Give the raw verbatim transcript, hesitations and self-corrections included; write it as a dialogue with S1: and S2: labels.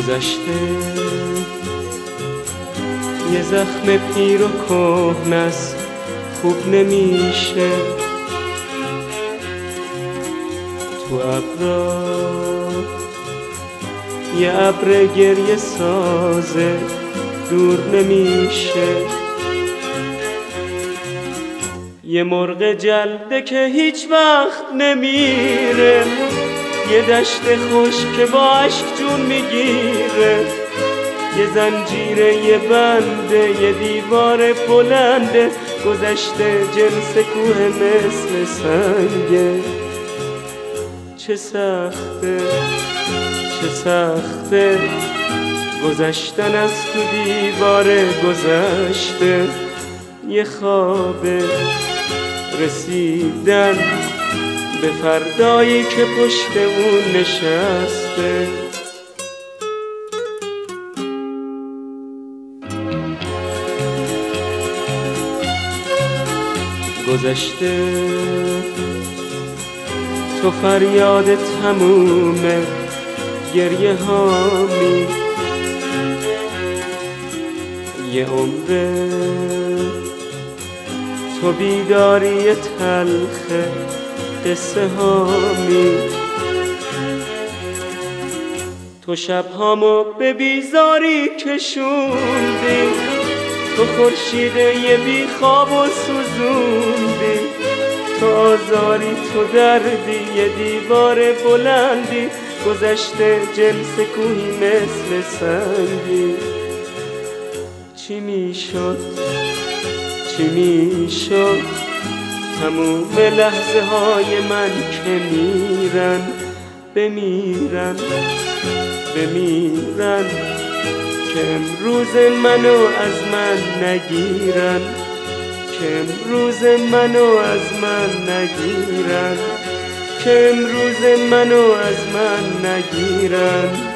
S1: گذشته یه زخم پیر و کهنه است، خوب نمیشه تو ابرا یه ابر گریه سازه دور نمیشه. یه مرغ جلده که هیچ وقت نمیره، یه دشت خوش که با عشق جون میگیره، یه زنجیره یه بنده یه دیوار بلنده، گذشته جنس کوه مثل سنگه. چه سخته چه سخته گذشتن از تو دیوار گذشته، یه خوابه رسیدن به فردایی که پشت اون نشسته. گذشته تو فریاد تموم گریه هامی، یه عمره تو بیداری تلخ قصه هامی. تو شبهامو به بیزاری کشوندی، تو خورشید یه بی خواب و سوزوندی، تو آزاری تو دردی یه دیوار بلندی، گذشته جنس کوهی مثل سنگی. چی میشد چی میشد تموم لحظه های من که میرن بمیرن بمیرن، که امروز منو از من نگیرن، که امروز منو از من نگیرن، که امروز منو از من نگیرن.